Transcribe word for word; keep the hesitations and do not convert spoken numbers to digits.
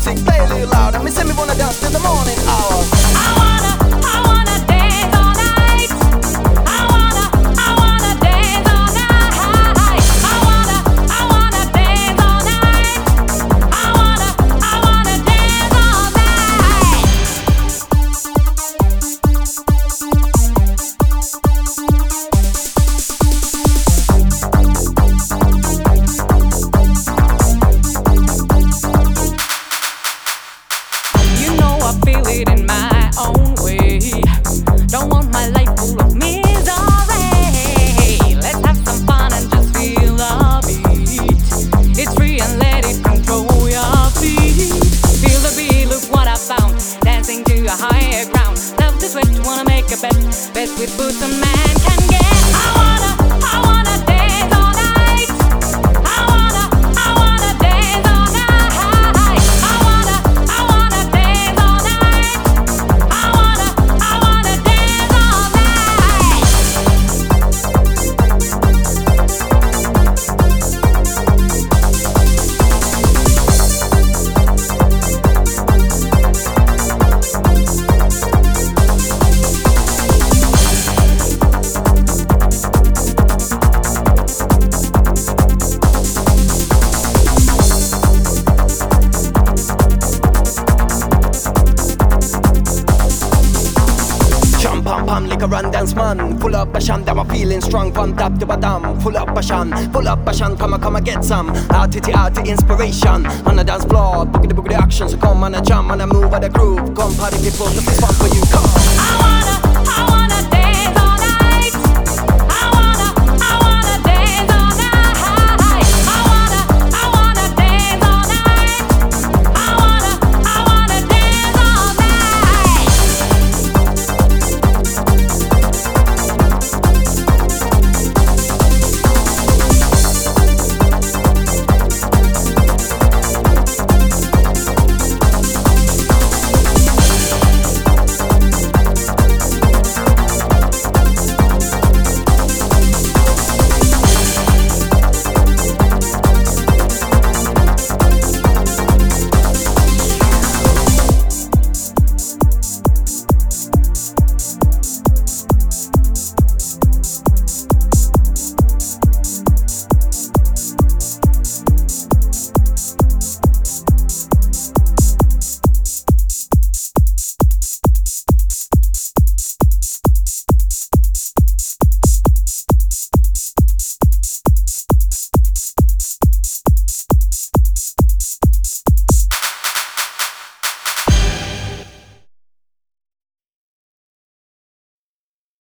music play a little loud, and me say me wanna dance till the morning hour. I wanna, I wanna dance all night. I wanna, I wanna dance all night. I wanna, I wanna dance all night. I wanna, I wanna dance all night. You know I feel it in my own way. Don't want my life full of misery. Let's have some fun and just feel the beat. It's free and let it control your feet. Feel the beat, look what I found. Dancing to a higher ground. Love the sweat, wanna make a bet. Best with boots a man can get. I wanna, I wanna dance all night. I wanna, I wanna dance all night. I wanna, I wanna dance all night. I wanna, I wanna dance all night. Jump pam pam like a run dance man. Full up passion, that I'm feeling strong from top to bottom. Full up passion, full up passion, come and come and get some. Arty arty inspiration on the dance floor. Boogity boogity action, so come on a jump and a move with the groove. Come party people, let this one for you. Come. I wanna, I wanna